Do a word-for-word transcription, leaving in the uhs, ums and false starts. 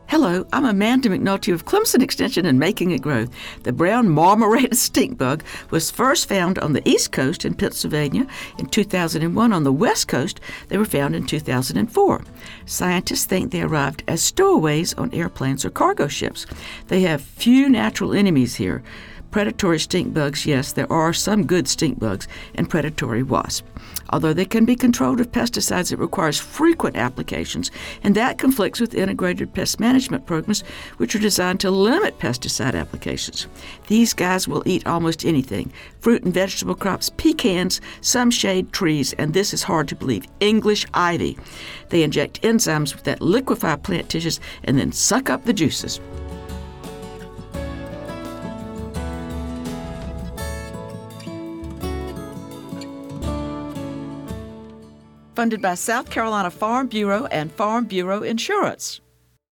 Hello, I'm Amanda McNulty of Clemson Extension and Making It Grow. The brown marmorated stink bug was first found on the East Coast in Pennsylvania in two thousand one. On the West Coast, they were found in two thousand four. Scientists think they arrived as stowaways on airplanes or cargo ships. They have few natural enemies here. Predatory stink bugs, yes, there are some good stink bugs, and predatory wasps. Although they can be controlled with pesticides, it requires frequent applications, and that conflicts with integrated pest management programs, which are designed to limit pesticide applications. These guys will eat almost anything: fruit and vegetable crops, pecans, some shade trees, and this is hard to believe, English ivy. They inject enzymes that liquefy plant tissues and then suck up the juices. Funded by South Carolina Farm Bureau and Farm Bureau Insurance.